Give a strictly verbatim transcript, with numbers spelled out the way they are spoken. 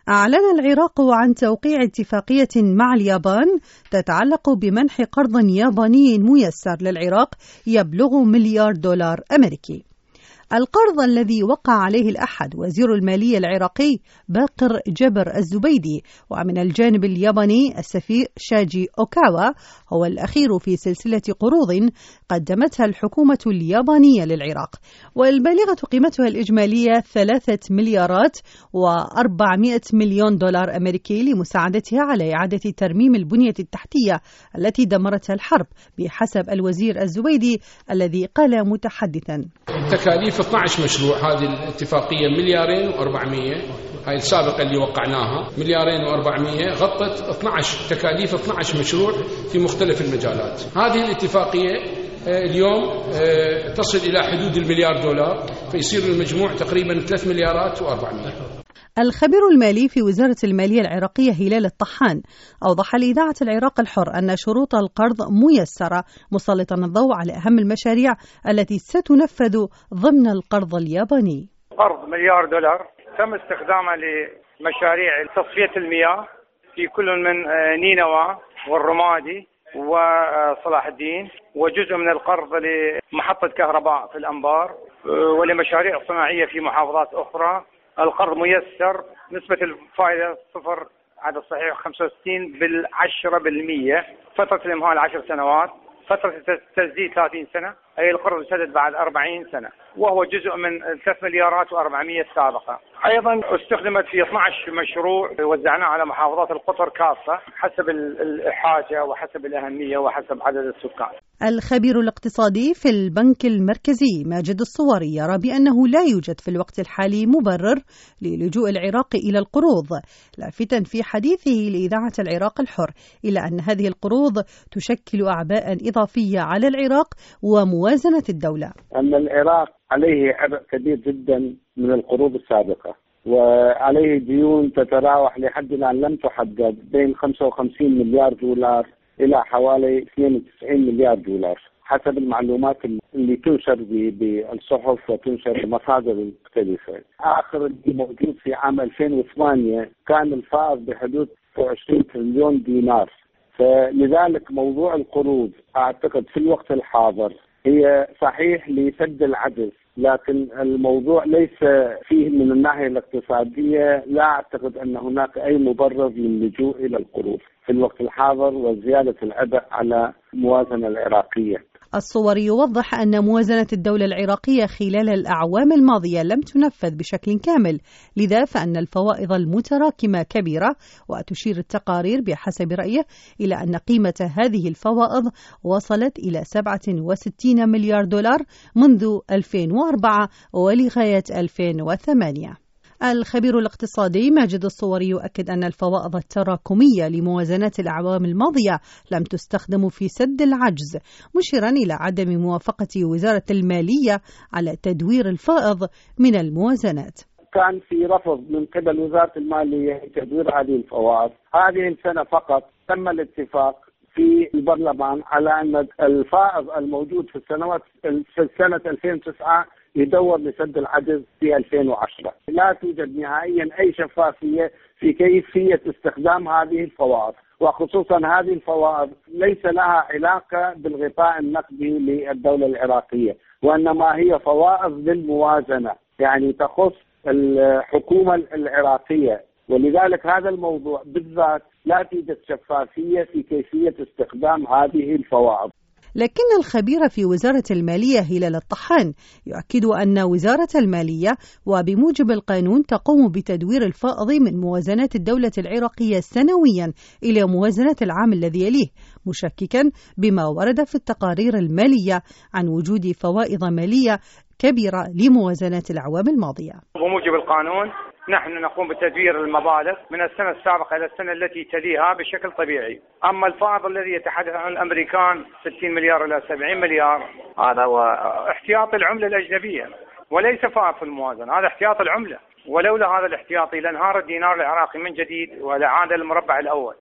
أعلن العراق عن توقيع اتفاقية مع اليابان تتعلق بمنح قرض ياباني ميسر للعراق يبلغ مليار دولار أمريكي. القرض الذي وقع عليه الأحد وزير المالية العراقي باقر جبر الزبيدي ومن الجانب الياباني السفير شاجي أوكاوا هو الأخير في سلسلة قروض قدمتها الحكومة اليابانية للعراق، والبالغة قيمتها الإجمالية ثلاثة مليارات وأربعمائة مليون دولار أمريكي لمساعدتها على إعادة ترميم البنية التحتية التي دمرتها الحرب بحسب الوزير الزبيدي الذي قال متحدثا: تكاليف اثني عشر مشروع، هذه الاتفاقية مليارين وأربعمائة، هاي السابقة اللي وقعناها مليارين وأربعمائة غطت اثني عشر تكاليف اثني عشر مشروع في مختلف المجالات. هذه الاتفاقية اليوم تصل إلى حدود المليار دولار، فيصير المجموع تقريبا ثلاث مليارات وأربعمائة. الخبير المالي في وزارة المالية العراقية هلال الطحان أوضح لإذاعة العراق الحر أن شروط القرض ميسرة، مسلطا الضوء على أهم المشاريع التي ستنفذ ضمن القرض الياباني. قرض مليار دولار تم استخدامه لمشاريع تصفية المياه في كل من نينوى والرمادي وصلاح الدين، وجزء من القرض لمحطة كهرباء في الأنبار، ولمشاريع صناعية في محافظات أخرى. القرض ميسر، نسبة الفائدة صفر، عدد صحيح خمسة وستين بالعشرة بالمية، فترة الإمهال عشر سنوات، فترة التسديد ثلاثين سنة، أي القرض يسدد بعد أربعين سنة، وهو جزء من ثلاث مليارات وأربعمائة السابقة. أيضا استخدمت في اثني عشر مشروع وزعناه على محافظات القطر كافة حسب الحاجة وحسب الأهمية وحسب عدد السكان. الخبير الاقتصادي في البنك المركزي ماجد الصوري يرى بأنه لا يوجد في الوقت الحالي مبرر للجوء العراق إلى القروض، لافتا في حديثه لإذاعة العراق الحر إلى أن هذه القروض تشكل أعباء إضافية على العراق وموازنة الدولة. أن العراق عليه عبء كبير جدا من القروض السابقة، وعليه ديون تتراوح لحد الآن لم تحدد بين خمسة وخمسين مليار دولار إلى حوالي اثنين وتسعين مليار دولار حسب المعلومات اللي تنشر بالصحف وتنشر بمصادر مختلفة. آخر اللي موجود في عام ألفين وثمانية كان الفائض بحدود عشرين تريليون دينار. فلذلك موضوع القروض أعتقد في الوقت الحاضر هي صحيح لسد العجز، لكن الموضوع ليس فيه من الناحية الاقتصادية، لا أعتقد أن هناك أي مبرر للجوء إلى القروض في الوقت الحاضر وزيادة العبء على الموازنة العراقية. الصوري يوضح أن موازنة الدولة العراقية خلال الأعوام الماضية لم تنفذ بشكل كامل، لذا فأن الفوائض المتراكمة كبيرة، وتشير التقارير بحسب رأيه إلى أن قيمة هذه الفوائض وصلت إلى سبعة وستين مليار دولار منذ ألفين وأربعة ولغاية ألفين وثمانية. الخبير الاقتصادي ماجد الصوري يؤكد أن الفوائض التراكمية لموازنات الأعوام الماضية لم تستخدم في سد العجز، مشيرا إلى عدم موافقة وزارة المالية على تدوير الفائض من الموازنات. كان في رفض من قبل وزارة المالية تدوير هذه الفوائض. هذه السنة فقط تم الاتفاق في البرلمان على أن الفائض الموجود في السنوات في سنة ألفين وتسعة يدور لسد العجز في ألفين وعشرة. لا توجد نهائيا أي شفافية في كيفية استخدام هذه الفوائض، وخصوصا هذه الفوائض ليس لها علاقة بالغطاء النقدي للدولة العراقية، وإنما هي فوائض للموازنة، يعني تخص الحكومة العراقية، ولذلك هذا الموضوع بالذات لا توجد شفافية في كيفية استخدام هذه الفوائض. لكن الخبير في وزارة المالية هلال الطحان يؤكد أن وزارة المالية وبموجب القانون تقوم بتدوير الفائض من موازنات الدولة العراقية سنويا إلى موازنة العام الذي يليه، مشككا بما ورد في التقارير المالية عن وجود فوائض مالية كبيرة لموازنات الأعوام الماضية. بموجب القانون نحن نقوم بتدوير المبالغ من السنة السابقة إلى السنة التي تليها بشكل طبيعي. أما الفائض الذي يتحدث عن الأمريكان ستين مليار إلى سبعين مليار، هذا هو احتياط العملة الأجنبية وليس فائض في الموازنة، هذا احتياط العملة، ولولا هذا الاحتياطي لانهار الدينار العراقي من جديد ولعاد المربع الأول.